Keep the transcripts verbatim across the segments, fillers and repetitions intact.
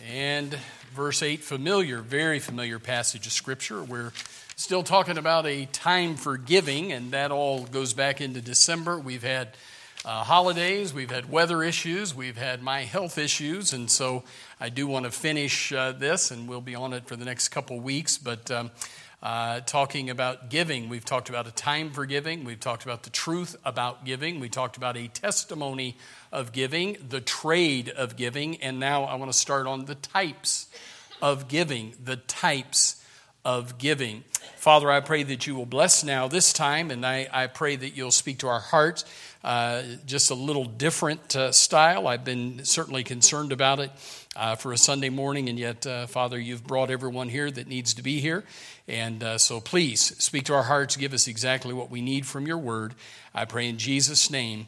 And verse eight, familiar, very familiar passage of Scripture. We're still talking about a time for giving, and that all goes back into December. We've had uh, holidays, we've had weather issues, we've had my health issues, and so I do want to finish uh, this, and we'll be on it for the next couple weeks, but um, uh, talking about giving. We've talked about a time for giving, we've talked about the truth about giving, we talked about a testimony of giving, the trade of giving, and now I want to start on the types of giving, the types of giving. Father, I pray that you will bless now this time, and I, I pray that you'll speak to our hearts, uh, just a little different uh, style. I've been certainly concerned about it uh, for a Sunday morning, and yet, uh, Father, you've brought everyone here that needs to be here, and uh, so please speak to our hearts, give us exactly what we need from your word. I pray in Jesus' name.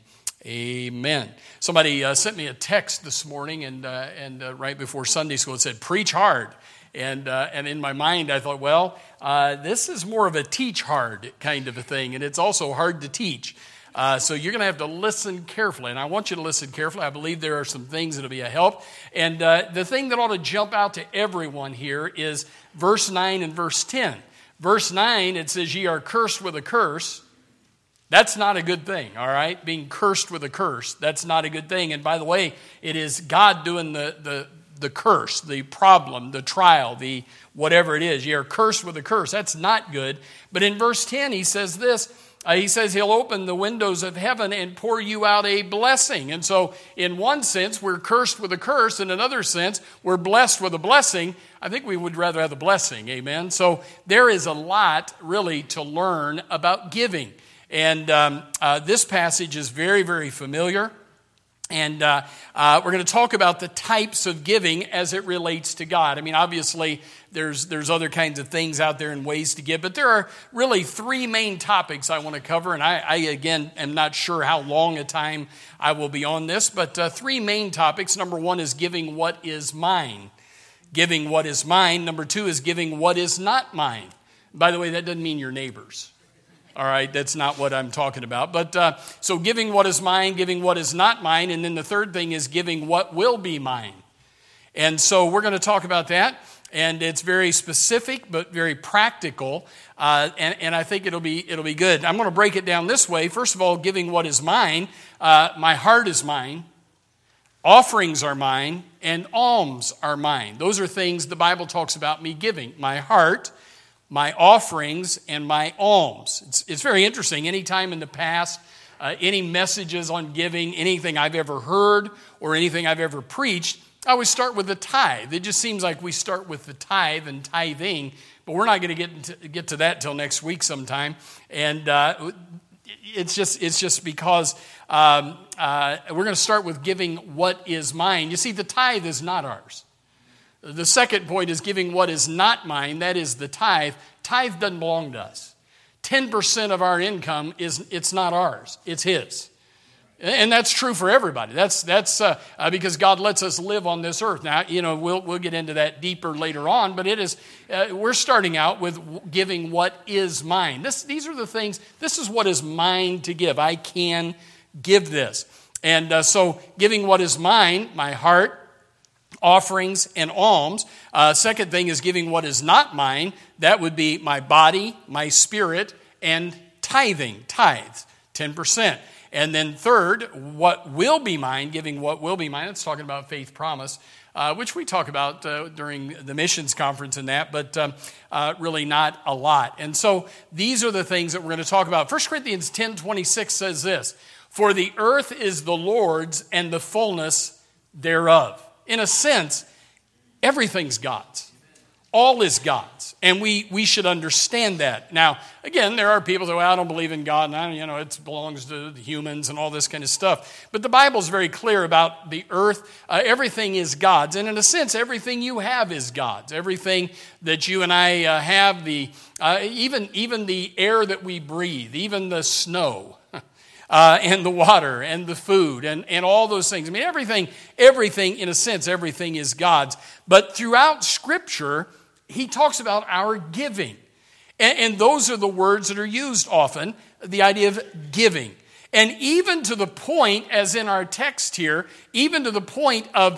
Amen. Somebody uh, sent me a text this morning, and uh, and uh, right before Sunday school, it said, "Preach hard." And uh, and in my mind, I thought, well, uh, this is more of a teach hard kind of a thing, and it's also hard to teach. Uh, so you're going to have to listen carefully, and I want you to listen carefully. I believe there are some things that will be a help. And uh, the thing that ought to jump out to everyone here is verse nine and verse ten. Verse nine, it says, "Ye are cursed with a curse." That's not a good thing, all right? Being cursed with a curse, that's not a good thing. And by the way, it is God doing the, the, the curse, the problem, the trial, the whatever it is. You're cursed with a curse. That's not good. But in verse ten, he says this. Uh, he says he'll open the windows of heaven and pour you out a blessing. And so in one sense, we're cursed with a curse. In another sense, we're blessed with a blessing. I think we would rather have the blessing, amen? So there is a lot really to learn about giving. And um, uh, this passage is very, very familiar. And uh, uh, we're going to talk about the types of giving as it relates to God. I mean, obviously, there's there's other kinds of things out there and ways to give. But there are really three main topics I want to cover. And I, I again, am not sure how long a time I will be on this. But uh, three main topics. Number one is giving what is mine. Giving what is mine. Number two is giving what is not mine. By the way, that doesn't mean your neighbor's. All right, that's not what I'm talking about. But uh, so giving what is mine, giving what is not mine, and then the third thing is giving what will be mine. And so we're going to talk about that, and it's very specific but very practical, uh, and, and I think it'll be it'll be good. I'm going to break it down this way. First of all, giving what is mine, uh, my heart is mine, offerings are mine, and alms are mine. Those are things the Bible talks about me giving. My heart, my offerings, and my alms. It's, it's very interesting. Anytime in the past, uh, any messages on giving, anything I've ever heard or anything I've ever preached, I always start with the tithe. It just seems like we start with the tithe and tithing, but we're not going to get into, get to that till next week sometime. And uh, it's just it's just because um, uh, we're going to start with giving what is mine. You see, the tithe is not ours. The second point is giving what is not mine, that is the tithe. Tithe doesn't belong to us. ten percent of our income, is it's not ours, it's His. And that's true for everybody. That's that's uh, uh, because God lets us live on this earth. Now, you know, we'll we'll get into that deeper later on, but it is uh, we're starting out with giving what is mine. This these are the things, this is what is mine to give. I can give this. And uh, so giving what is mine, my heart, offerings, and alms. Uh, second thing is giving what is not mine. That would be my body, my spirit, and tithing, tithes, ten percent. And then third, what will be mine, giving what will be mine. It's talking about faith promise, uh, which we talk about uh, during the missions conference and that, but um, uh, really not a lot. And so these are the things that we're going to talk about. First Corinthians ten twenty-six says this, "For the earth is the Lord's and the fullness thereof." In a sense, everything's God's. All is God's. And we, we should understand that. Now, again, there are people that say, well, I don't believe in God, and I, you know, it belongs to the humans and all this kind of stuff. But the Bible is very clear about the earth. Uh, everything is God's. And in a sense, everything you have is God's. Everything that you and I uh, have, the uh, even, even the air that we breathe, even the snow, Uh, and the water and the food and, and all those things. I mean, everything, everything, in a sense, everything is God's. But throughout Scripture, he talks about our giving. And, and those are the words that are used often, the idea of giving. And even to the point, as in our text here, even to the point of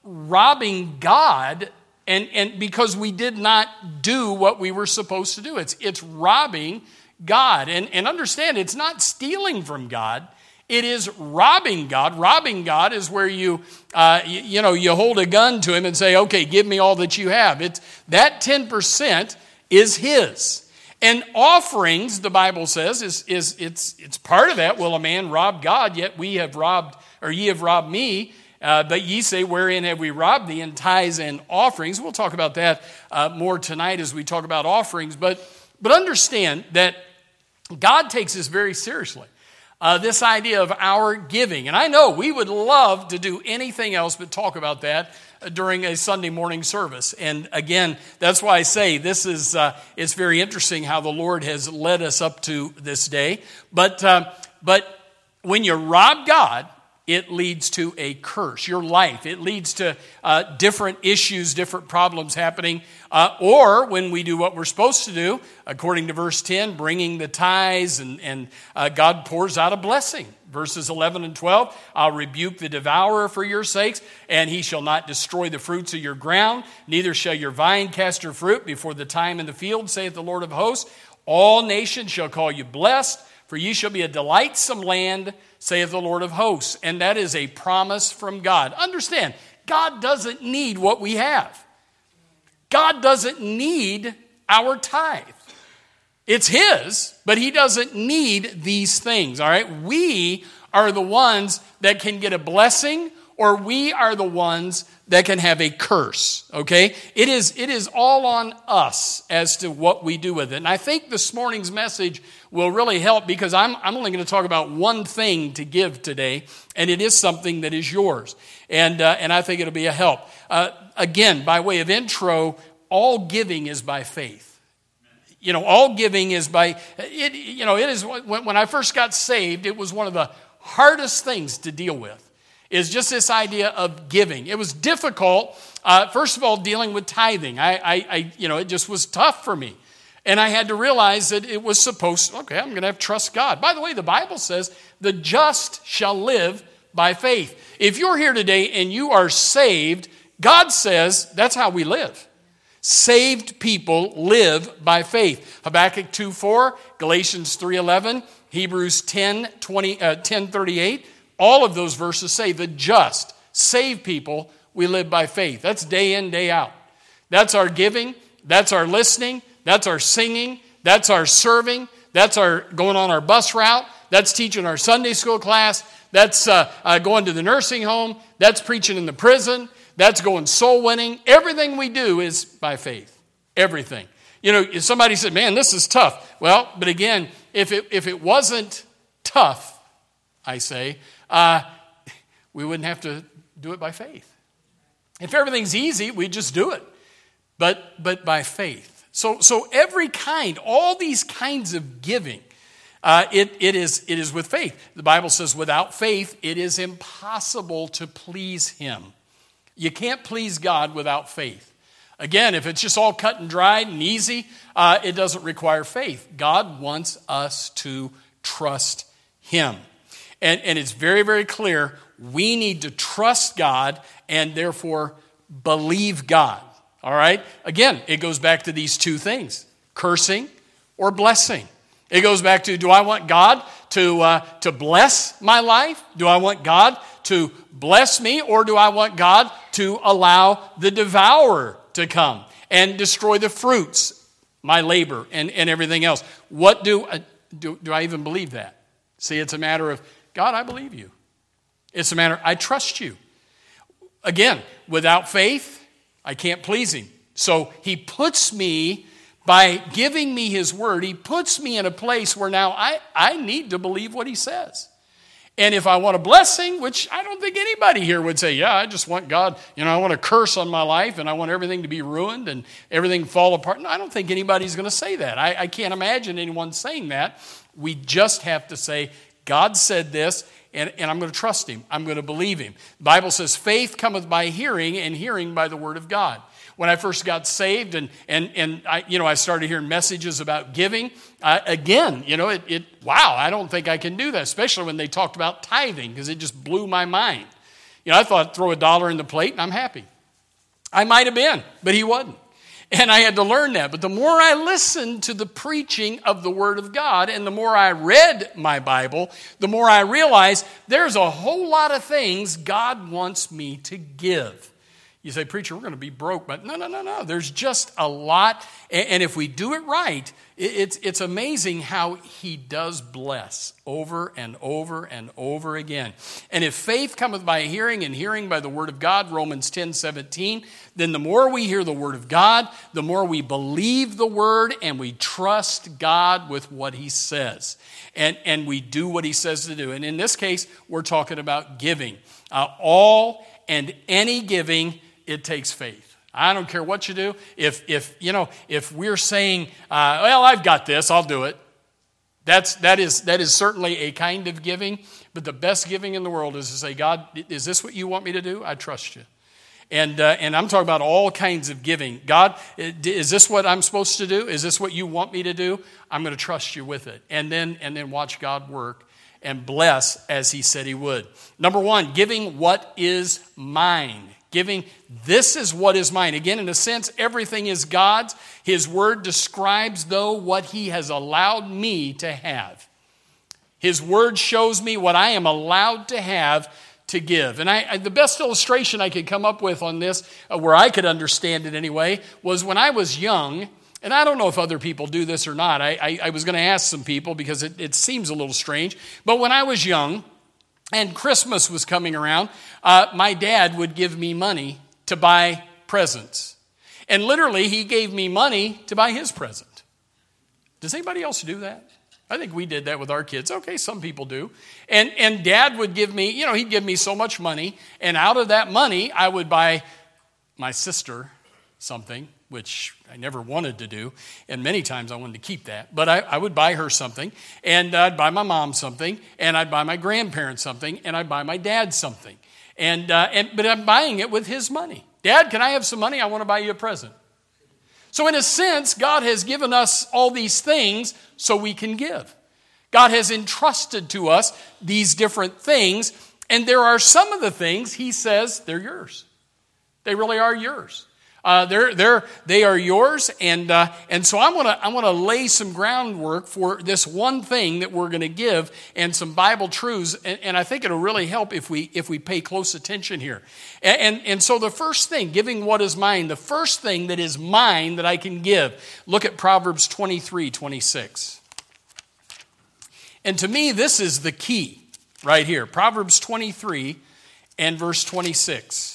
robbing God and, and because we did not do what we were supposed to do. It's, it's robbing God. And, and understand, it's not stealing from God. It is robbing God. Robbing God is where you, uh, you, you know, you hold a gun to him and say, okay, give me all that you have. It's, that ten percent is his. And offerings, the Bible says, is, is it's, it's part of that. Will a man rob God? Yet we have robbed, or ye have robbed me. Uh, but ye say, wherein have we robbed thee? In tithes and offerings. We'll talk about that uh, more tonight as we talk about offerings. But, but understand that God takes this very seriously. Uh, this idea of our giving. And I know we would love to do anything else but talk about that during a Sunday morning service. And again, that's why I say this is, uh, it's very interesting how the Lord has led us up to this day. But, uh, but when you rob God, it leads to a curse. Your life, it leads to uh, different issues, different problems happening. Uh, or when we do what we're supposed to do, according to verse ten, bringing the tithes, and, and uh, God pours out a blessing. Verses eleven and twelve, I'll rebuke the devourer for your sakes, and he shall not destroy the fruits of your ground, neither shall your vine cast her fruit before the time in the field, saith the Lord of hosts. All nations shall call you blessed, for ye shall be a delightsome land, saith the Lord of hosts. And that is a promise from God. Understand, God doesn't need what we have. God doesn't need our tithe. It's his, but he doesn't need these things, all right? We are the ones that can get a blessing, or we are the ones that can have a curse, okay? It is, it is all on us as to what we do with it. And I think this morning's message will really help, because I'm, I'm only going to talk about one thing to give today, and it is something that is yours. And, uh, and I think it'll be a help. Uh, again, by way of intro, all giving is by faith. You know, all giving is by, it, you know, it is, when, when I first got saved, it was one of the hardest things to deal with. Is just this idea of giving. It was difficult, uh, first of all, dealing with tithing. I, I, I, you know, it just was tough for me. And I had to realize that it was supposed, okay, I'm going to have to trust God. By the way, the Bible says, the just shall live by faith. If you're here today and you are saved, God says that's how we live. Saved people live by faith. Habakkuk two four, Galatians three eleven, Hebrews ten twenty, uh, ten thirty-eight. All of those verses say the just, saved people, we live by faith. That's day in, day out. That's our giving. That's our listening. That's our singing. That's our serving. That's our going on our bus route. That's teaching our Sunday school class. That's uh, uh, going to the nursing home. That's preaching in the prison. That's going soul winning. Everything we do is by faith. Everything. You know, if somebody said, man, this is tough. Well, but again, if it, if it wasn't tough, I say, uh, we wouldn't have to do it by faith. If everything's easy, we just do it. But but by faith. So so every kind, all these kinds of giving, uh, it it is it is with faith. The Bible says, without faith, it is impossible to please him. You can't please God without faith. Again, if it's just all cut and dried and easy, uh, it doesn't require faith. God wants us to trust him. And, and it's very, very clear, we need to trust God and therefore believe God. All right? Again, it goes back to these two things, cursing or blessing. It goes back to, do I want God to, uh, to bless my life? Do I want God to bless me? Or do I want God to allow the devourer to come and destroy the fruits, my labor, and, and everything else? What do, I, do, do I even believe that? See, it's a matter of, God, I believe you. It's a matter, I trust you. Again, without faith, I can't please him. So he puts me, by giving me his word, he puts me in a place where now I, I need to believe what he says. And if I want a blessing, which I don't think anybody here would say, yeah, I just want God, you know, I want a curse on my life and I want everything to be ruined and everything fall apart. No, I don't think anybody's going to say that. I, I can't imagine anyone saying that. We just have to say, God said this, and, and I'm going to trust him. I'm going to believe him. The Bible says, faith cometh by hearing, and hearing by the word of God. When I first got saved, and and and I, you know, I started hearing messages about giving. Uh, again, you know, it, it wow, I don't think I can do that, especially when they talked about tithing, because it just blew my mind. You know, I thought throw a dollar in the plate and I'm happy. I might have been, but he wasn't. And I had to learn that. But the more I listened to the preaching of the Word of God and the more I read my Bible, the more I realized there's a whole lot of things God wants me to give. You say, preacher, we're going to be broke. But no, no, no, no. There's just a lot. And if we do it right, it's, it's amazing how he does bless over and over and over again. And if faith cometh by hearing and hearing by the word of God, Romans ten seventeen, then the more we hear the word of God, the more we believe the word and we trust God with what he says. And, and we do what he says to do. And in this case, we're talking about giving. Uh, all and any giving, it takes faith. I don't care what you do. If, if you know, if we're saying, uh, well, I've got this, I'll do it. That's, that is, that is certainly a kind of giving. But the best giving in the world is to say, God, is this what you want me to do? I trust you. And, uh, and I'm talking about all kinds of giving. God, is this what I'm supposed to do? Is this what you want me to do? I'm going to trust you with it. And then, and then watch God work and bless as he said he would. Number one, giving what is mine. Giving, this is what is mine. Again, in a sense, everything is God's. His word describes, though, what he has allowed me to have. His word shows me what I am allowed to have to give. And I, I, the best illustration I could come up with on this, uh, where I could understand it anyway, was when I was young, and I don't know if other people do this or not. I, I, I was going to ask some people because it, it seems a little strange. But when I was young, and Christmas was coming around, uh, my dad would give me money to buy presents. And literally, he gave me money to buy his present. Does anybody else do that? I think we did that with our kids. Okay, some people do. And, and Dad would give me, you know, he'd give me so much money. And out of that money, I would buy my sister something, which I never wanted to do, and many times I wanted to keep that. But I, I would buy her something, and I'd buy my mom something, and I'd buy my grandparents something, and I'd buy my dad something. And, uh, and but I'm buying it with his money. Dad, can I have some money? I want to buy you a present. So in a sense, God has given us all these things so we can give. God has entrusted to us these different things, and there are some of the things he says they're yours. They really are yours. Uh, they're, they're, they are yours, and uh, and so I want to I want to lay some groundwork for this one thing that we're going to give, and some Bible truths, and, and I think it'll really help if we if we pay close attention here. And, and and so the first thing, giving what is mine, the first thing that is mine that I can give. Look at Proverbs twenty-three twenty-six. And to me, this is the key right here. Proverbs twenty-three and verse twenty-six.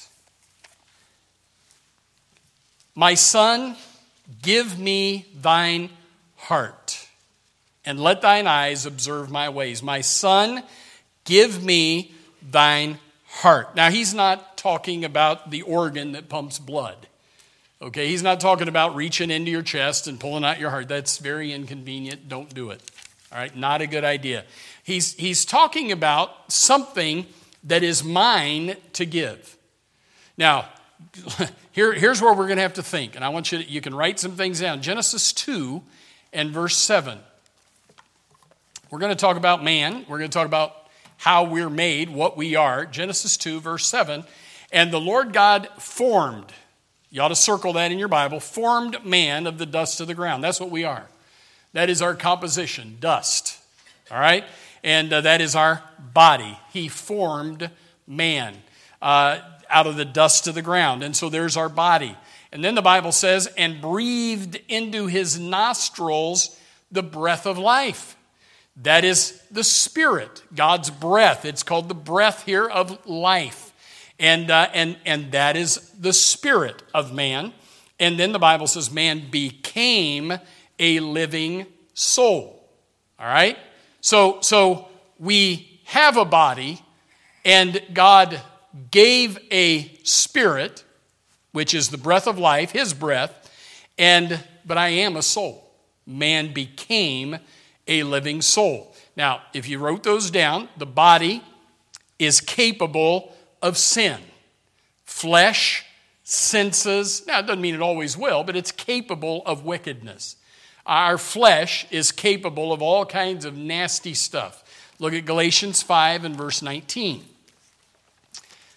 My son, give me thine heart, and let thine eyes observe my ways. My son, give me thine heart. Now, he's not talking about the organ that pumps blood. Okay, he's not talking about reaching into your chest and pulling out your heart. That's very inconvenient. Don't do it. All right, not a good idea. He's, he's talking about something that is mine to give. Now, Here, here's where we're going to have to think, and I want you to, you can write some things down. Genesis two and verse seven. We're going to talk about man. We're going to talk about how we're made, what we are. Genesis two, verse seven. And the Lord God formed, you ought to circle that in your Bible, formed man of the dust of the ground. That's what we are. That is our composition, dust. All right? And uh, that is our body. He formed man. Uh, out of the dust of the ground. And so there's our body. And then the Bible says, and breathed into his nostrils the breath of life. That is the Spirit, God's breath. It's called the breath here of life. And, uh, and, and that is the spirit of man. And then the Bible says man became a living soul. All right? So, so we have a body, and God gave a spirit, which is the breath of life, his breath, and but I am a soul. Man became a living soul. Now, if you wrote those down, the body is capable of sin. Flesh, senses, now it doesn't mean it always will, but it's capable of wickedness. Our flesh is capable of all kinds of nasty stuff. Look at Galatians five and verse nineteen.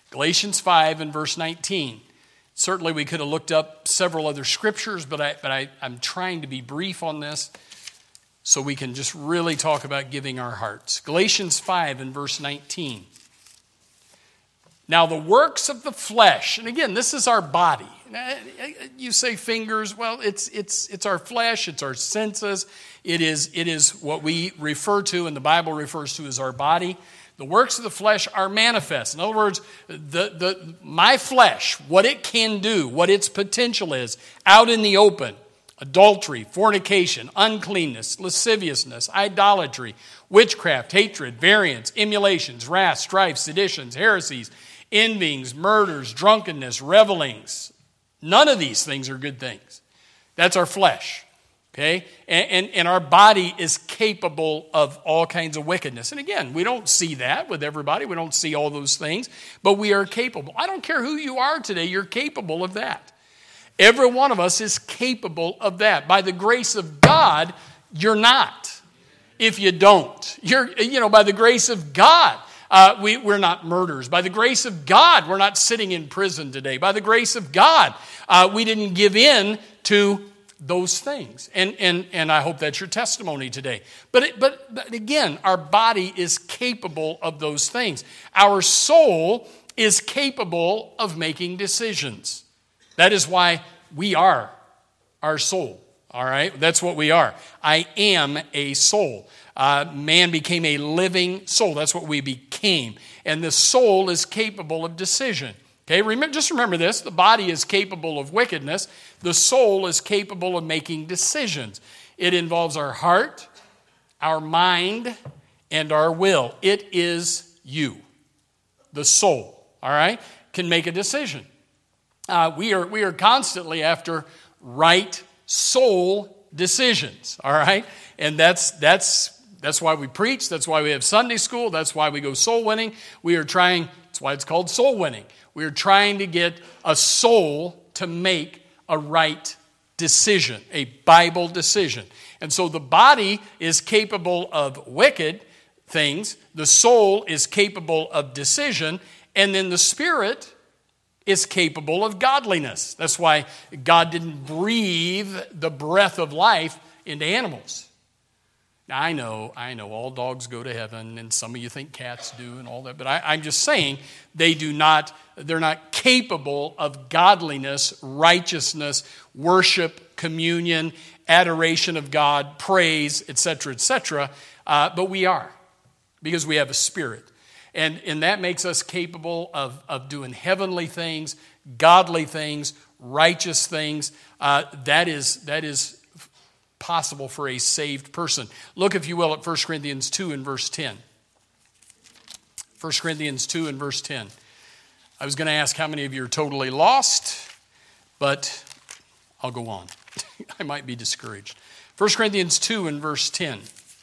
Galatians five and verse nineteen. Certainly we could have looked up several other scriptures, but, I, but I, I'm trying to be brief on this so we can just really talk about giving our hearts. Galatians five and verse nineteen. Now the works of the flesh, and again, this is our body. You say fingers, well, it's it's it's our flesh, it's our senses. It is it is what we refer to, and the Bible refers to as our body. The works of the flesh are manifest. In other words, the, the my flesh, what it can do, what its potential is, out in the open. Adultery, fornication, uncleanness, lasciviousness, idolatry, witchcraft, hatred, variance, emulations, wrath, strife, seditions, heresies, envyings, murders, drunkenness, revelings. None of these things are good things. That's our flesh. Okay? And, and, and our body is capable of all kinds of wickedness. And again, we don't see that with everybody. We don't see all those things. But we are capable. I don't care who you are today. You're capable of that. Every one of us is capable of that. By the grace of God, you're not. If you don't. You're, you know, by the grace of God, uh, we, we're not murderers. By the grace of God, we're not sitting in prison today. By the grace of God, uh, we didn't give in to those things. And, and, and I hope that's your testimony today. But, it, but, but again, our body is capable of those things. Our soul is capable of making decisions. That is why we are our soul. All right? That's what we are. I am a soul. Uh, man became a living soul. That's what we became. And the soul is capable of decision. Okay, remember, just remember this. The body is capable of wickedness. The soul is capable of making decisions. It involves our heart, our mind, and our will. It is you. The soul, all right, can make a decision. Uh, we are we are constantly after right soul decisions, all right? And that's that's that's why we preach. That's why we have Sunday school. That's why we go soul winning. We are trying, that's why it's called soul winning. We are trying to get a soul to make a right decision, a Bible decision. And so the body is capable of wicked things. The soul is capable of decision. And then the spirit is capable of godliness. That's why God didn't breathe the breath of life into animals. Now, I know, I know all dogs go to heaven, and some of you think cats do and all that, but I, I'm just saying they do not, they're not capable of godliness, righteousness, worship, communion, adoration of God, praise, et cetera, et cetera. Uh, but we are, because we have a spirit. And, and that makes us capable of, of doing heavenly things, godly things, righteous things. Uh, that is that is possible for a saved person. Look, if you will, at First Corinthians two and verse ten. First Corinthians two and verse ten. I was going to ask how many of you are totally lost, but I'll go on. I might be discouraged. First Corinthians two and verse ten.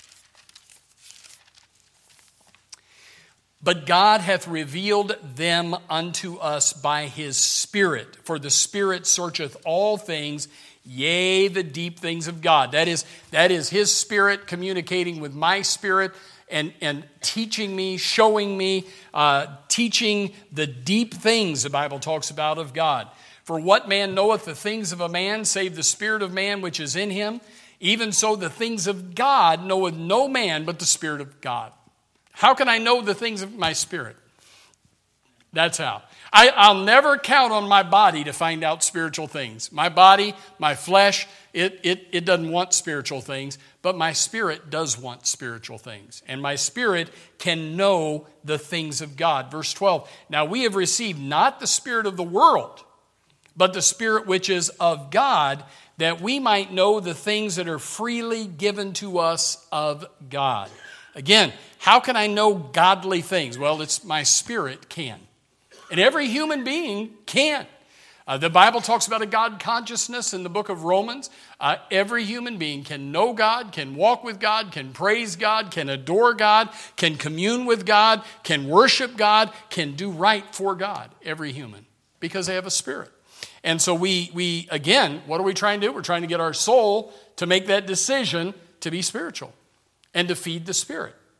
But God hath revealed them unto us by his Spirit. For the Spirit searcheth all things, yea, the deep things of God. That is, that is his Spirit communicating with my spirit and, and teaching me, showing me, uh, teaching the deep things the Bible talks about of God. For what man knoweth the things of a man, save the spirit of man which is in him? Even so the things of God knoweth no man but the Spirit of God. How can I know the things of my spirit? That's how. I, I'll never count on my body to find out spiritual things. My body, my flesh, it, it, it doesn't want spiritual things, but my spirit does want spiritual things. And my spirit can know the things of God. Verse twelve, now we have received not the spirit of the world, but the Spirit which is of God, that we might know the things that are freely given to us of God. Again, how can I know godly things? Well, it's my spirit can. And every human being can. Uh, the Bible talks about a God consciousness in the book of Romans. Uh, every human being can know God, can walk with God, can praise God, can adore God, can commune with God, can worship God, can do right for God. Every human. Because they have a spirit. And so we, we again, what are we trying to do? We're trying to get our soul to make that decision to be spiritual and to feed the Spirit.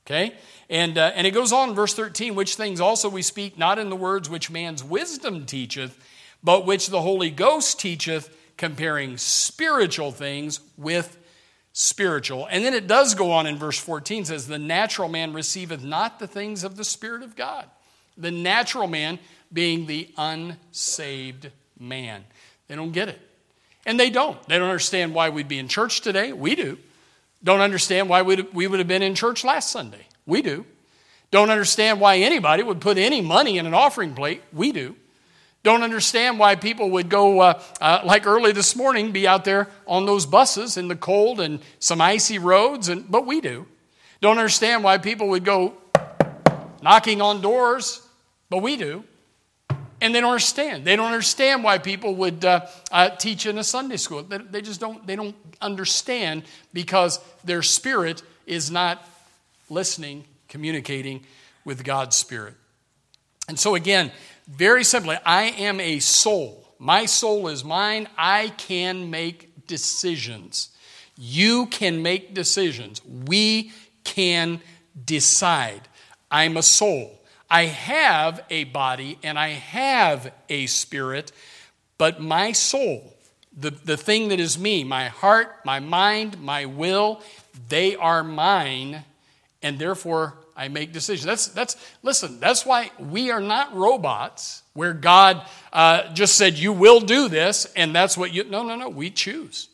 Okay? And, uh, and it goes on in verse thirteen, which things also we speak, not in the words which man's wisdom teacheth, but which the Holy Ghost teacheth, comparing spiritual things with spiritual. And then it does go on in verse fourteen, says, the natural man receiveth not the things of the Spirit of God. The natural man being the unsaved man. They don't get it. And they don't. They don't understand why we'd be in church today. We do. Don't understand why we'd, we would have been in church last Sunday. We do. Don't understand why anybody would put any money in an offering plate. We do. Don't understand why people would go, uh, uh, like early this morning, be out there on those buses in the cold and some icy roads, and but we do. Don't understand why people would go knocking on doors, but we do. And they don't understand. They don't understand why people would uh, uh, teach in a Sunday school. They, they just don't, they don't understand because their spirit is not listening, communicating with God's Spirit. And so again, very simply, I am a soul. My soul is mine. I can make decisions. You can make decisions. We can decide. I'm a soul. I have a body and I have a spirit, but my soul, the, the thing that is me, my heart, my mind, my will, they are mine, and therefore I make decisions. That's, that's, listen, that's why we are not robots where God uh, just said, you will do this, and that's what you, no, no, no, we choose.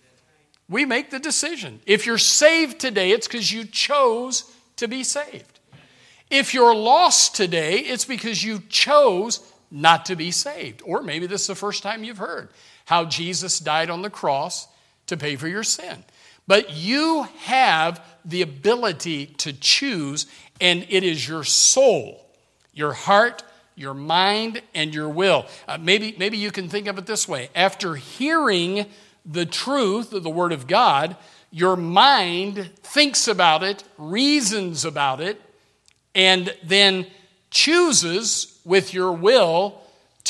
We make the decision. If you're saved today, it's because you chose to be saved. If you're lost today, it's because you chose not to be saved. Or maybe this is the first time you've heard how Jesus died on the cross to pay for your sin. But you have the ability to choose, and it is your soul, your heart, your mind, and your will. Uh, maybe, maybe you can think of it this way. After hearing the truth of the Word of God, your mind thinks about it, reasons about it, and then chooses with your will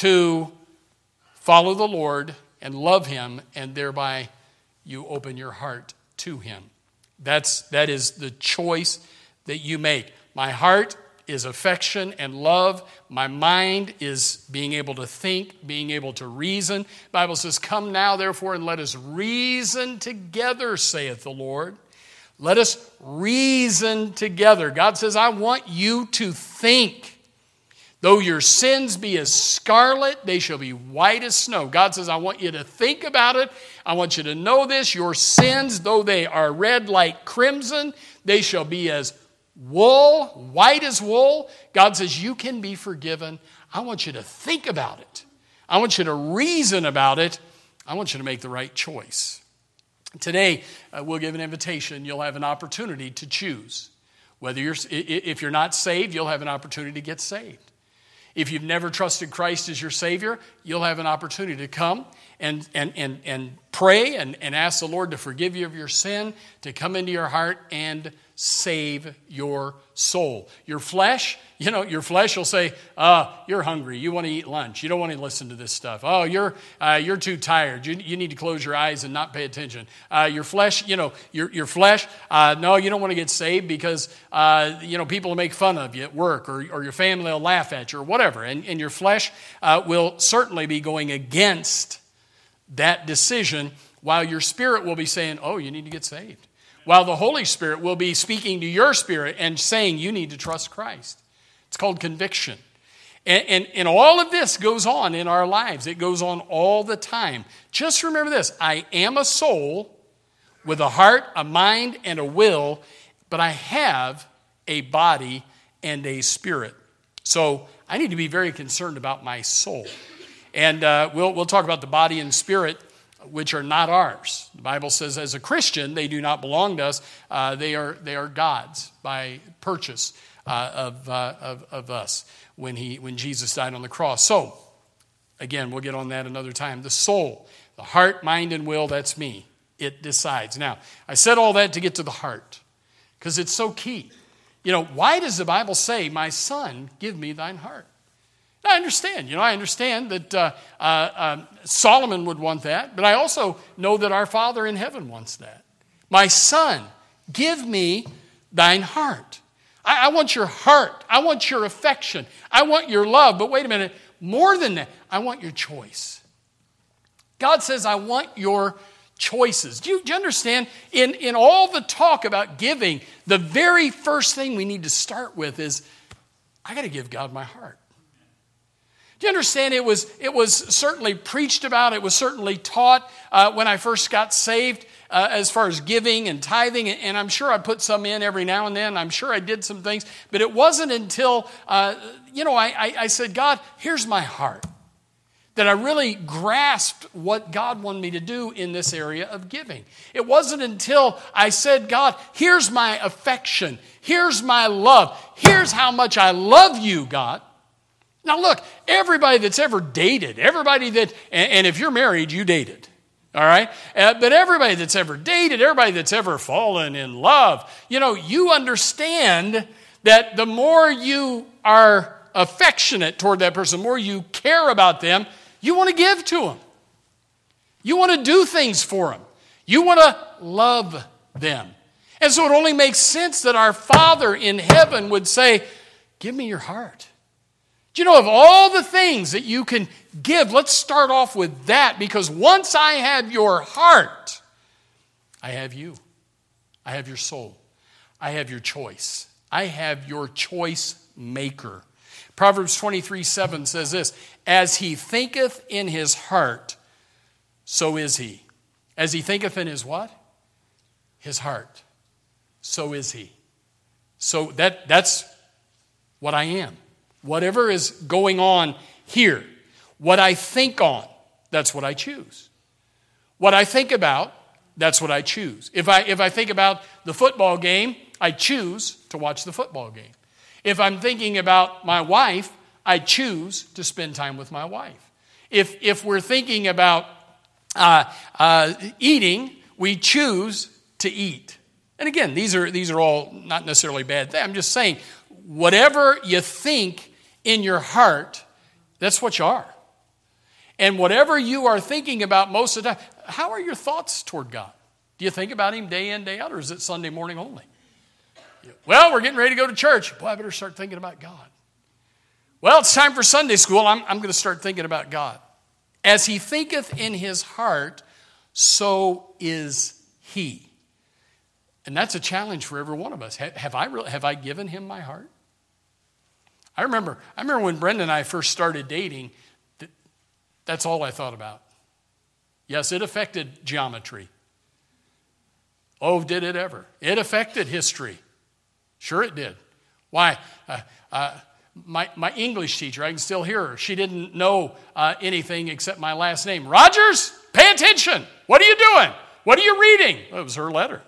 to follow the Lord and love Him, and thereby you open your heart to Him. That's, that is the choice that you make. My heart is affection and love. My mind is being able to think, being able to reason. The Bible says, come now, therefore, and let us reason together, saith the Lord. Let us reason together. God says, I want you to think. Though your sins be as scarlet, they shall be white as snow. God says, I want you to think about it. I want you to know this. Your sins, though they are red like crimson, they shall be as wool, white as wool. God says, you can be forgiven. I want you to think about it. I want you to reason about it. I want you to make the right choice. Today, uh, we'll give an invitation. You'll have an opportunity to choose. Whether you're, if you're not saved, you'll have an opportunity to get saved. If you've never trusted Christ as your Savior, you'll have an opportunity to come and, and, and, and pray and, and ask the Lord to forgive you of your sin, to come into your heart and save your soul. Your flesh, you know, your flesh will say, uh, you're hungry. You want to eat lunch. You don't want to listen to this stuff. Oh, you're uh, you're too tired. You, you need to close your eyes and not pay attention. Uh, your flesh, you know, your, your flesh, uh, no, you don't want to get saved because, uh, you know, people will make fun of you at work, or, or your family will laugh at you or whatever. And, and your flesh uh, will certainly be going against that decision, while your spirit will be saying, oh, you need to get saved. While the Holy Spirit will be speaking to your spirit and saying you need to trust Christ. It's called conviction. And, and, and all of this goes on in our lives. It goes on all the time. Just remember this. I am a soul with a heart, a mind, and a will, but I have a body and a spirit. So I need to be very concerned about my soul. And uh, we'll, we'll talk about the body and spirit, which are not ours. The Bible says as a Christian, they do not belong to us. Uh, they are they are God's by purchase uh, of, uh, of of us when he when Jesus died on the cross. So, again, we'll get on that another time. The soul, the heart, mind, and will, that's me. It decides. Now, I said all that to get to the heart because it's so key. You know, why does the Bible say, my son, give me thine heart? I understand, you know, I understand that uh, uh, uh, Solomon would want that, but I also know that our Father in heaven wants that. My son, give me thine heart. I, I want your heart. I want your affection. I want your love. But wait a minute, more than that, I want your choice. God says, I want your choices. Do you, do you understand? In, in all the talk about giving, the very first thing we need to start with is, I got to give God my heart. Do you understand? It was, it was certainly preached about. It was certainly taught uh, when I first got saved uh, as far as giving and tithing. And I'm sure I put some in every now and then. I'm sure I did some things. But it wasn't until, uh, you know, I, I, I said, God, here's my heart, that I really grasped what God wanted me to do in this area of giving. It wasn't until I said, God, here's my affection. Here's my love. Here's how much I love you, God. Now look, everybody that's ever dated, everybody that, and, and if you're married, you dated, all right? Uh, but everybody that's ever dated, everybody that's ever fallen in love, you know, you understand that the more you are affectionate toward that person, the more you care about them, you want to give to them. You want to do things for them. You want to love them. And so it only makes sense that our Father in heaven would say, give me your heart. Do you know, of all the things that you can give, let's start off with that, because once I have your heart, I have you. I have your soul. I have your choice. I have your choice maker. Proverbs twenty-three seven says this, as he thinketh in his heart, so is he. As he thinketh in his what? His heart. So is he. So that, that's what I am. Whatever is going on here, what I think on, that's what I choose. What I think about, that's what I choose. If I, if I think about the football game, I choose to watch the football game. If I'm thinking about my wife, I choose to spend time with my wife. If, if we're thinking about uh, uh, eating, we choose to eat. And again, these are, these are all not necessarily bad things. I'm just saying, whatever you think in your heart, that's what you are. And whatever you are thinking about most of the time, how are your thoughts toward God? Do you think about him day in, day out, or is it Sunday morning only? Well, we're getting ready to go to church. Boy, I better start thinking about God. Well, it's time for Sunday school. I'm, I'm going to start thinking about God. As he thinketh in his heart, so is he. And that's a challenge for every one of us. Have, have I really, have I given him my heart? I remember, I remember when Brenda and I first started dating, that, that's all I thought about. Yes, it affected geometry. Oh, did it ever? It affected history. Sure it did. Why? Uh, uh, my, my English teacher, I can still hear her. She didn't know uh, anything except my last name. Rogers, pay attention. What are you doing? What are you reading? Well, it was her letter.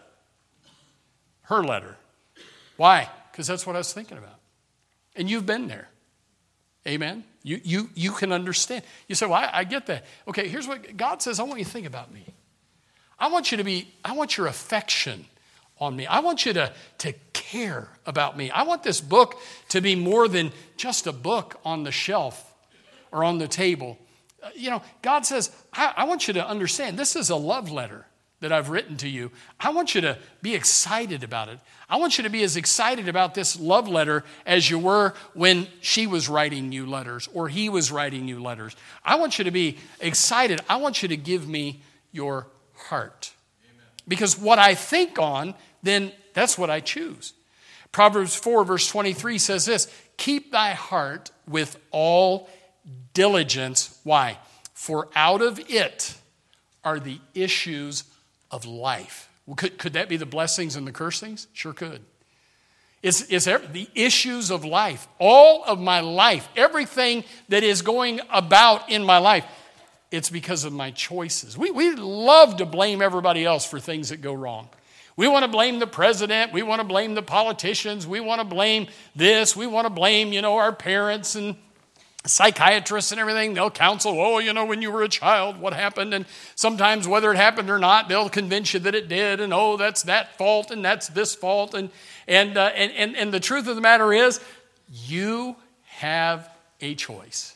Her letter. Why? Because that's what I was thinking about. And you've been there. Amen? You, you, you can understand. You say, well, I, I get that. Okay, here's what God says. I want you to think about me. I want you to be, I want your affection on me. I want you to, to care about me. I want this book to be more than just a book on the shelf or on the table. Uh, you know, God says, I, I want you to understand, this is a love letter that I've written to you. I want you to be excited about it. I want you to be as excited about this love letter as you were when she was writing you letters or he was writing you letters. I want you to be excited. I want you to give me your heart. Amen. Because what I think on, then that's what I choose. Proverbs four verse twenty-three says this, keep thy heart with all diligence. Why? For out of it are the issues of life. Well, could, could that be the blessings and the cursings? Sure could. It's, it's the issues of life. All of my life, everything that is going about in my life, it's because of my choices. We, we love to blame everybody else for things that go wrong. We want to blame the president. We want to blame the politicians. We want to blame this. We want to blame, you know, our parents and psychiatrists and everything. They'll counsel, oh, you know, when you were a child, what happened? And sometimes whether it happened or not, they'll convince you that it did. And, oh, that's that fault and that's this fault. And, and, uh, and, and, and the truth of the matter is, you have a choice.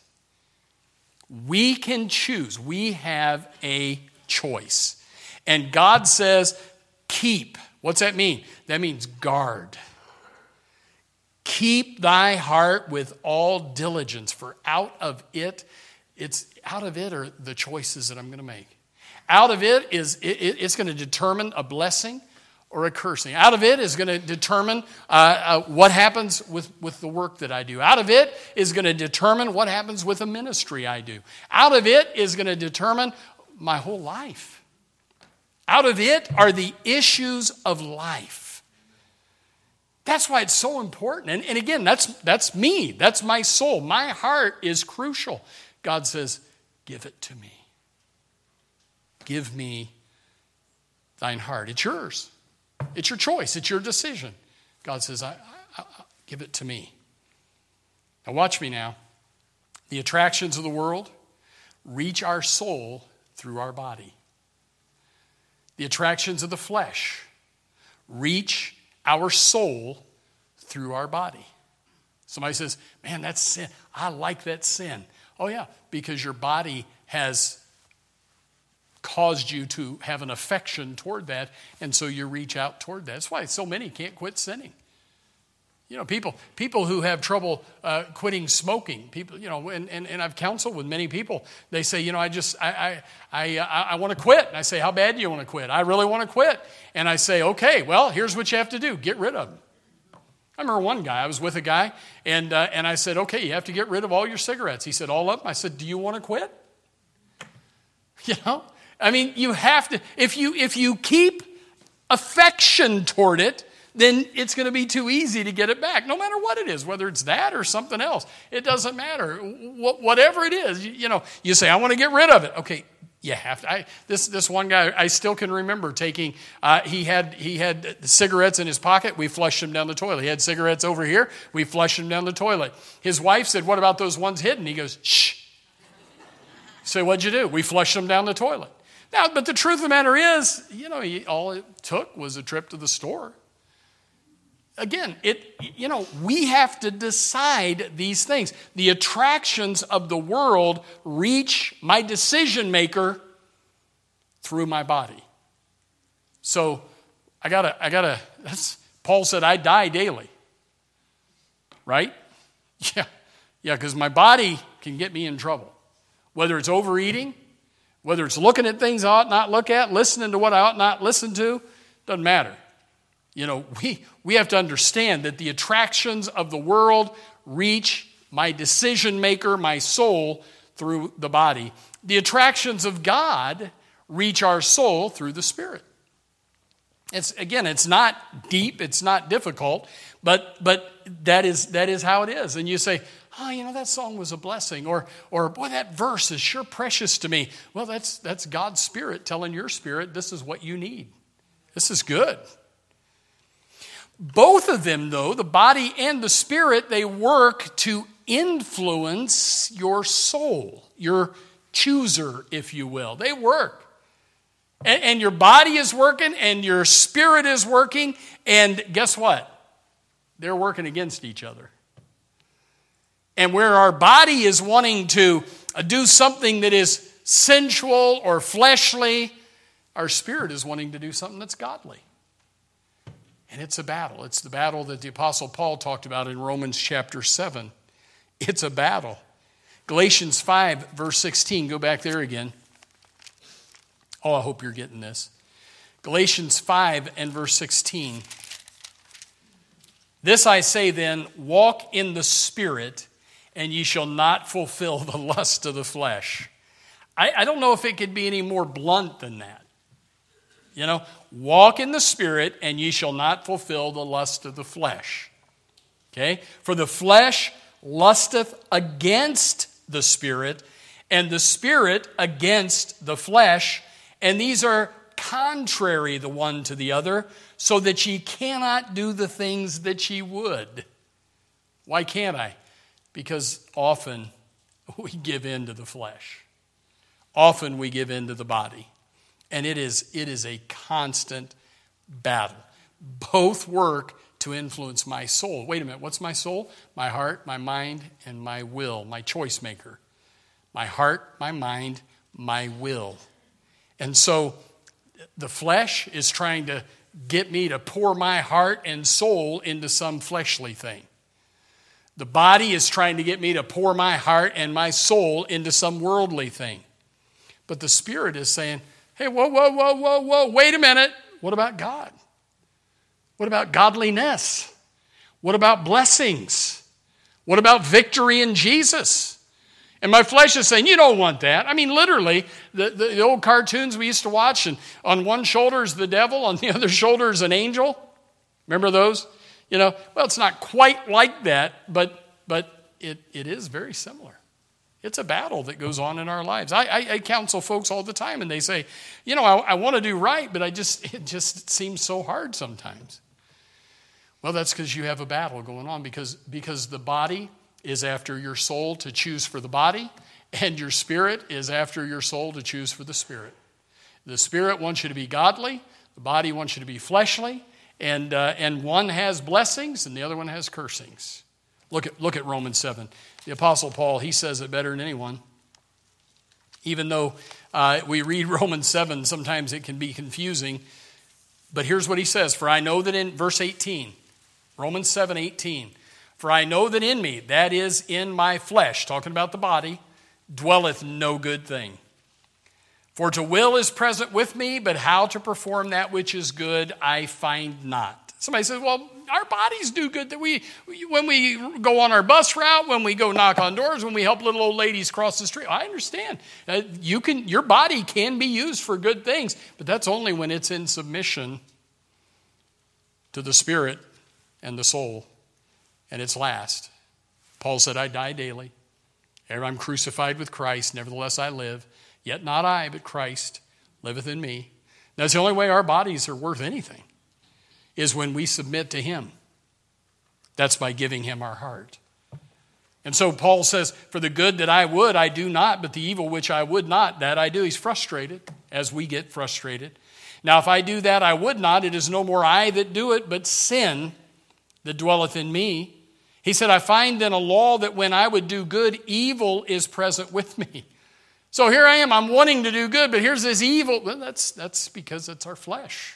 We can choose. We have a choice. And God says, keep. What's that mean? That means guard. keep thy heart with all diligence, for out of it, it's out of it are the choices that I'm going to make. Out of it is it, it's going to determine a blessing or a cursing. Out of it is going to determine uh, uh, what happens with, with the work that I do. Out of it is going to determine what happens with the ministry I do. Out of it is going to determine my whole life. Out of it are the issues of life. That's why it's so important. And, and again, that's, that's me. That's my soul. My heart is crucial. God says, give it to me. Give me thine heart. It's yours. It's your choice. It's your decision. God says, I, I, I, give it to me. Now watch me now. The attractions of the world reach our soul through our body. The attractions of the flesh reach our soul through our body. Somebody says, man, that's sin. I like that sin. Oh yeah, because your body has caused you to have an affection toward that, and so you reach out toward that. That's why so many can't quit sinning. You know, people people who have trouble uh, quitting smoking, people, you know, and, and, and I've counseled with many people. They say, you know, I just, I I I, I want to quit. And I say, how bad do you want to quit? I really want to quit. And I say, okay, well, here's what you have to do. Get rid of them. I remember one guy, I was with a guy, and uh, and I said, okay, you have to get rid of all your cigarettes. He said, all of them? I said, do you want to quit? You know? I mean, you have to, if you if you keep affection toward it, then it's going to be too easy to get it back, no matter what it is, whether it's that or something else. It doesn't matter. Wh- whatever it is, you, you know, you say, I want to get rid of it. Okay, you have to. I, this this one guy, I still can remember taking, uh, he had he had cigarettes in his pocket. We flushed them down the toilet. He had cigarettes over here. We flushed them down the toilet. His wife said, what about those ones hidden? He goes, shh. So what'd you do? We flushed them down the toilet. Now, but the truth of the matter is, you know, he, all it took was a trip to the store. Again, it you know, we have to decide these things. The attractions of the world reach my decision maker through my body. So I gotta, I gotta, that's, Paul said, I die daily. Right? Yeah. Yeah, because my body can get me in trouble. Whether it's overeating, whether it's looking at things I ought not look at, listening to what I ought not listen to, doesn't matter. You know, we, we have to understand that the attractions of the world reach my decision maker, my soul, through the body. The attractions of God reach our soul through the Spirit. It's, again, it's not deep, it's not difficult, but but that is that is how it is. And you say, oh, you know, that song was a blessing, or or boy, that verse is sure precious to me. Well, that's that's God's Spirit telling your spirit this is what you need. This is good. Both of them, though, the body and the spirit, they work to influence your soul, your chooser, if you will. They work. And, and your body is working, and your spirit is working, and guess what? They're working against each other. And where our body is wanting to do something that is sensual or fleshly, our spirit is wanting to do something that's godly. And it's a battle. It's the battle that the Apostle Paul talked about in Romans chapter seven. It's a battle. Galatians five, verse sixteen. Go back there again. Oh, I hope you're getting this. Galatians five and verse sixteen. This I say then, walk in the Spirit, and ye shall not fulfill the lust of the flesh. I, I don't know if it could be any more blunt than that. You know, walk in the Spirit, and ye shall not fulfill the lust of the flesh. Okay? For the flesh lusteth against the Spirit, and the Spirit against the flesh, and these are contrary the one to the other, so that ye cannot do the things that ye would. Why can't I? Because often we give in to the flesh. Often we give in to the body. And it is, it is a constant battle. Both work to influence my soul. Wait a minute, what's my soul? My heart, my mind, and my will, my choice maker. My heart, my mind, my will. And so the flesh is trying to get me to pour my heart and soul into some fleshly thing. The body is trying to get me to pour my heart and my soul into some worldly thing. But the Spirit is saying, hey, whoa, whoa, whoa, whoa, whoa, wait a minute. What about God? What about godliness? What about blessings? What about victory in Jesus? And my flesh is saying, you don't want that. I mean, literally, the, the, the old cartoons we used to watch, and on one shoulder is the devil, on the other shoulder is an angel. Remember those? You know, well, it's not quite like that, but but it, it is very similar. It's a battle that goes on in our lives. I, I, I counsel folks all the time, and they say, you know, I, I want to do right, but I just it just seems so hard sometimes. Well, that's because you have a battle going on, because, because the body is after your soul to choose for the body, and your spirit is after your soul to choose for the spirit. The spirit wants you to be godly, the body wants you to be fleshly, and uh, and one has blessings and the other one has cursings. Look at look at Romans seven. The Apostle Paul, he says it better than anyone. Even though uh, we read Romans seven, sometimes it can be confusing. But here's what he says, for I know that in verse eighteen, Romans seven eighteen, for I know that in me, that is in my flesh, talking about the body, dwelleth no good thing. For to will is present with me, but how to perform that which is good I find not. Somebody says, well, our bodies do good. That we, when we go on our bus route, when we go knock on doors, when we help little old ladies cross the street. I understand. Uh, you can, your body can be used for good things, but that's only when it's in submission to the spirit and the soul, and it's last. Paul said, I die daily. Ere I'm crucified with Christ, nevertheless I live. Yet not I, but Christ liveth in me. That's the only way our bodies are worth anything, is when we submit to him. That's by giving him our heart. And so Paul says, for the good that I would, I do not, but the evil which I would not, that I do. He's frustrated, as we get frustrated. Now, if I do that I would not, it is no more I that do it, but sin that dwelleth in me. He said, I find then a law that when I would do good, evil is present with me. So here I am, I'm wanting to do good, but here's this evil. Well, that's that's because it's our flesh.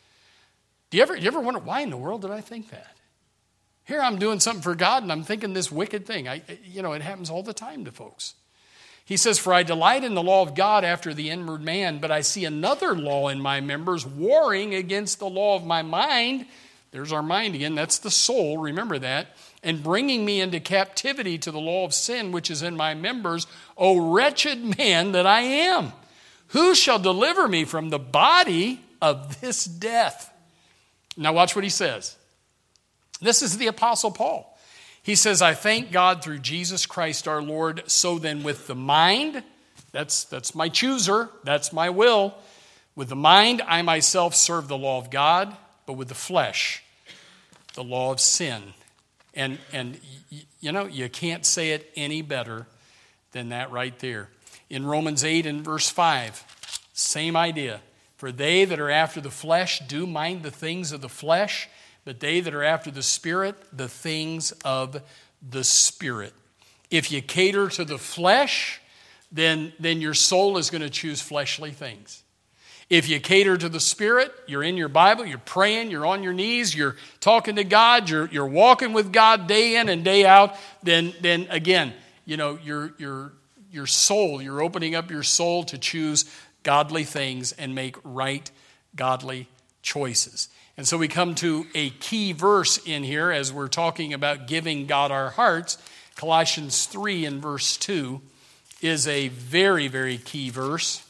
Do you ever, you ever wonder, why in the world did I think that? Here I'm doing something for God, and I'm thinking this wicked thing. I, you know, it happens all the time to folks. He says, for I delight in the law of God after the inward man, but I see another law in my members, warring against the law of my mind. There's our mind again, that's the soul, remember that. And bringing me into captivity to the law of sin, which is in my members. O wretched man that I am, who shall deliver me from the body of this death? Now watch what he says. This is the Apostle Paul. He says, I thank God through Jesus Christ our Lord. So then with the mind, that's, that's my chooser, that's my will. With the mind, I myself serve the law of God, but with the flesh, the law of sin. And, and you know, you can't say it any better than that right there. In Romans eight and verse five, same idea. For they that are after the flesh do mind the things of the flesh, but they that are after the Spirit, the things of the Spirit. If you cater to the flesh, then, then your soul is going to choose fleshly things. If you cater to the Spirit, you're in your Bible, you're praying, you're on your knees, you're talking to God, you're, you're walking with God day in and day out, then, then again, you know, your, your, your soul, you're opening up your soul to choose godly things and make right, godly choices. And so we come to a key verse in here as we're talking about giving God our hearts. Colossians three and verse two is a very, very key verse.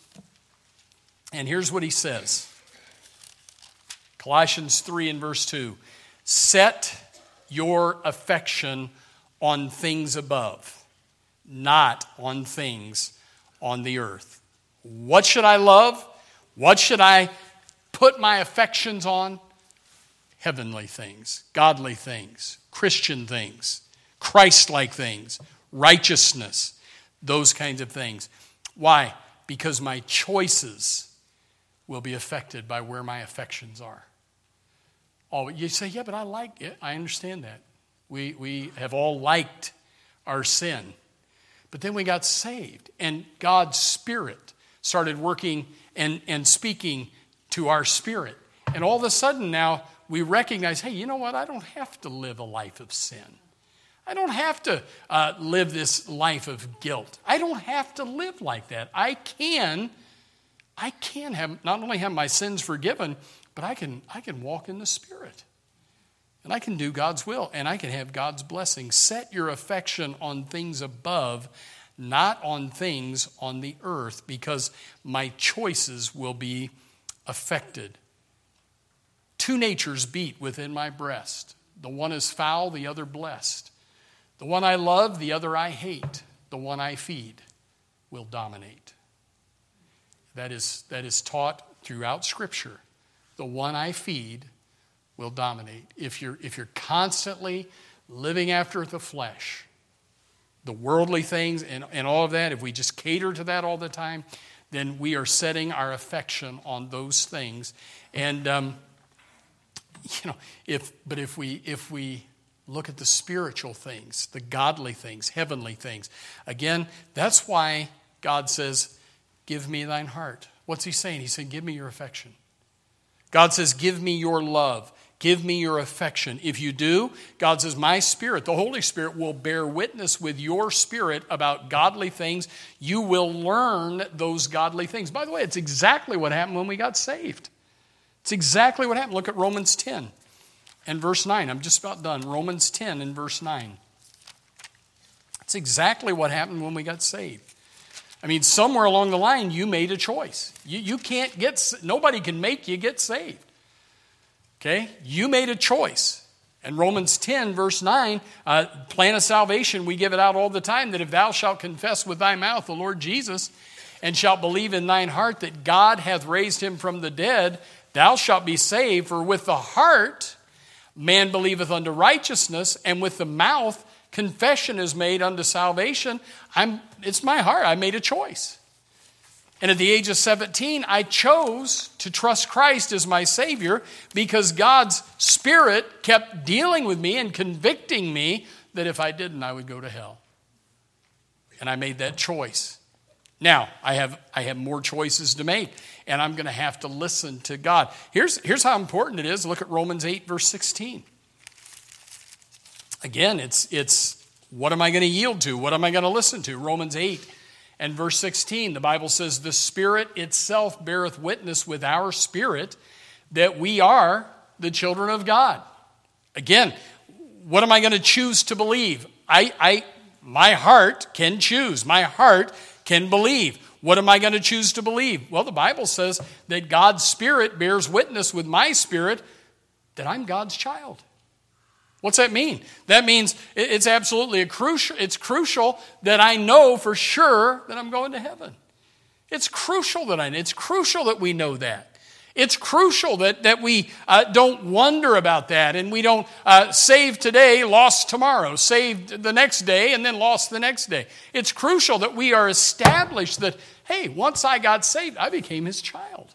And here's what he says. Colossians three and verse two. Set your affection on things above, not on things on the earth. What should I love? What should I put my affections on? Heavenly things, godly things, Christian things, Christ-like things, righteousness, those kinds of things. Why? Because my choices will be affected by where my affections are. Oh, you say, yeah, but I like it. I understand that. We, we have all liked our sin. But then we got saved, and God's Spirit started working and, and speaking to our spirit. And all of a sudden now we recognize, hey, you know what? I don't have to live a life of sin. I don't have to uh, live this life of guilt. I don't have to live like that. I can, I can have not only have my sins forgiven, but I can I can walk in the Spirit. And I can do God's will, and I can have God's blessing. Set your affection on things above, not on things on the earth, because my choices will be affected. Two natures beat within my breast. The one is foul, the other blessed. The one I love, the other I hate. The one I feed will dominate. That is, that is taught throughout Scripture. The one I feed will dominate. If you're, if you're constantly living after the flesh, the worldly things and, and all of that, if we just cater to that all the time, then we are setting our affection on those things. And, um, you know, if but if we if we look at the spiritual things, the godly things, heavenly things, again, that's why God says, give me thine heart. What's he saying? He said, give me your affection. God says, give me your love. Give me your affection. If you do, God says, my Spirit, the Holy Spirit, will bear witness with your spirit about godly things. You will learn those godly things. By the way, it's exactly what happened when we got saved. It's exactly what happened. Look at Romans ten and verse nine. I'm just about done. Romans ten and verse nine. It's exactly what happened when we got saved. I mean, somewhere along the line, you made a choice. You, you can't get, nobody can make you get saved. Okay? You made a choice. And Romans ten, verse nine, uh, plan of salvation, we give it out all the time, that if thou shalt confess with thy mouth the Lord Jesus, and shalt believe in thine heart that God hath raised him from the dead, thou shalt be saved. For with the heart man believeth unto righteousness, and with the mouth confession is made unto salvation. I'm, it's my heart. I made a choice. And at the age of seventeen, I chose to trust Christ as my Savior because God's Spirit kept dealing with me and convicting me that if I didn't, I would go to hell. And I made that choice. Now, I have I have more choices to make, and I'm going to have to listen to God. Here's, here's how important it is. Look at Romans eight, verse sixteen. Again, it's, it's what am I going to yield to? What am I going to listen to? Romans eight and verse sixteen, the Bible says, the Spirit itself beareth witness with our spirit that we are the children of God. Again, what am I going to choose to believe? I, I, my heart can choose. My heart can believe. What am I going to choose to believe? Well, the Bible says that God's Spirit bears witness with my spirit that I'm God's child. What's that mean? That means it's absolutely a crucial, it's crucial that I know for sure that I'm going to heaven. It's crucial that I know. It's crucial that we know that. It's crucial that, that we uh, don't wonder about that and we don't uh, save today, lost tomorrow, saved the next day, and then lost the next day. It's crucial that we are established that, hey, once I got saved, I became his child.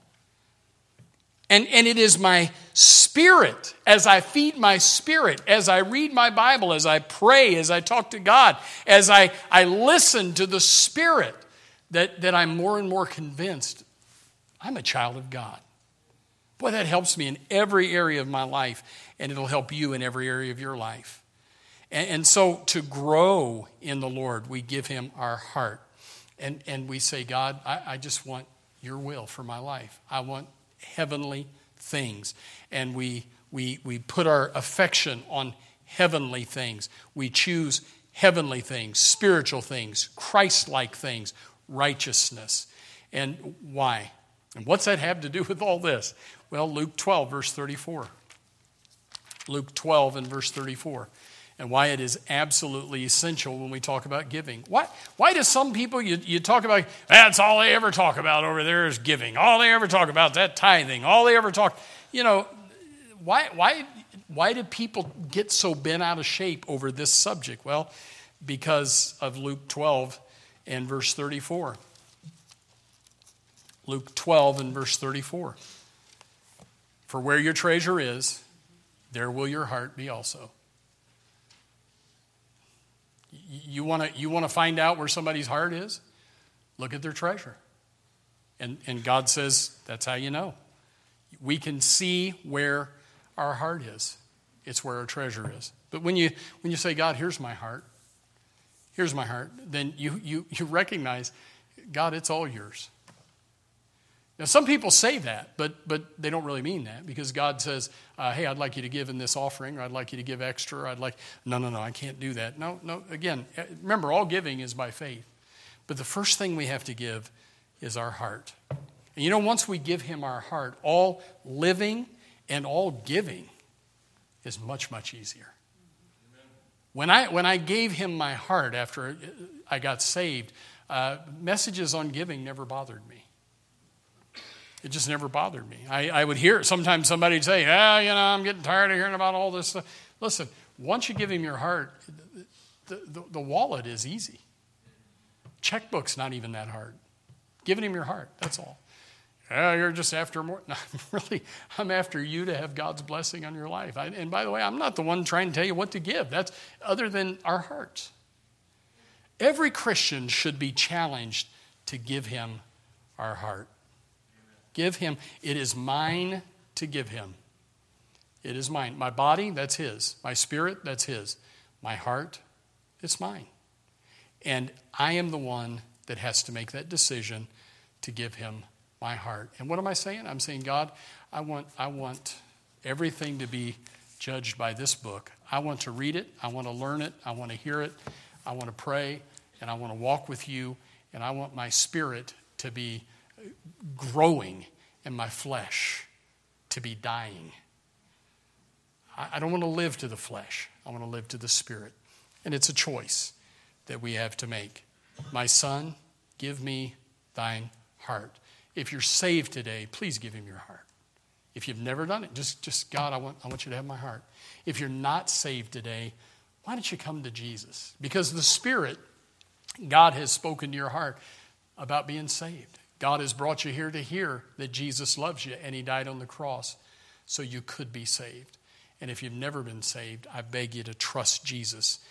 And, and it is my spirit, as I feed my spirit, as I read my Bible, as I pray, as I talk to God, as I, I listen to the Spirit, that, that I'm more and more convinced I'm a child of God. Boy, that helps me in every area of my life, and it'll help you in every area of your life. And, and so to grow in the Lord, we give him our heart. And, and we say, God, I, I just want your will for my life. I want heavenly things. And we, we, we put our affection on heavenly things. We choose heavenly things, spiritual things, Christ-like things, righteousness. And why? And what's that have to do with all this? Well, Luke twelve, verse thirty-four. Luke twelve and verse thirty-four. And why it is absolutely essential when we talk about giving. Why, why do some people, you, you talk about, that's all they ever talk about over there is giving. All they ever talk about is that tithing. All they ever talk, you know, why, why, why do people get so bent out of shape over this subject? Well, because of Luke twelve and verse thirty-four. Luke twelve and verse thirty-four. For where your treasure is, there will your heart be also. You want to you want to find out where somebody's heart is? Look at their treasure. And, and God says, that's how you know. We can see where our heart is. It's where our treasure is. But when you when you say, God, here's my heart, here's my heart, then you you you recognize, God, it's all yours. Now, some people say that, but but they don't really mean that, because God says, uh, hey, I'd like you to give in this offering, or I'd like you to give extra, I'd like, no, no, no, I can't do that. No, no, again, remember, all giving is by faith. But the first thing we have to give is our heart. And you know, once we give him our heart, all living and all giving is much, much easier. When I when I gave him my heart after I got saved, uh, messages on giving never bothered me. It just never bothered me. I, I would hear, sometimes somebody would say, ah, you know, I'm getting tired of hearing about all this stuff. Listen, once you give him your heart, the, the, the wallet is easy. Checkbook's not even that hard. Giving him your heart, that's all. Yeah, you're just after more. No, I'm really, I'm after you to have God's blessing on your life. I, and by the way, I'm not the one trying to tell you what to give. That's other than our hearts. Every Christian should be challenged to give him our heart. Give him. It is mine to give him. It is mine. My body, that's his. My spirit, that's his. My heart, it's mine. And I am the one that has to make that decision to give him my heart. And what am I saying? I'm saying, God, I want, I want everything to be judged by this book. I want to read it. I want to learn it. I want to hear it. I want to pray. And I want to walk with you. And I want my spirit to be growing and my flesh to be dying. I don't want to live to the flesh. I want to live to the spirit. And it's a choice that we have to make. My son, give me thine heart. If you're saved today, please give him your heart. If you've never done it, just, just God, I want, I want you to have my heart. If you're not saved today, why don't you come to Jesus? Because the Spirit, God has spoken to your heart about being saved. God has brought you here to hear that Jesus loves you and he died on the cross so you could be saved. And if you've never been saved, I beg you to trust Jesus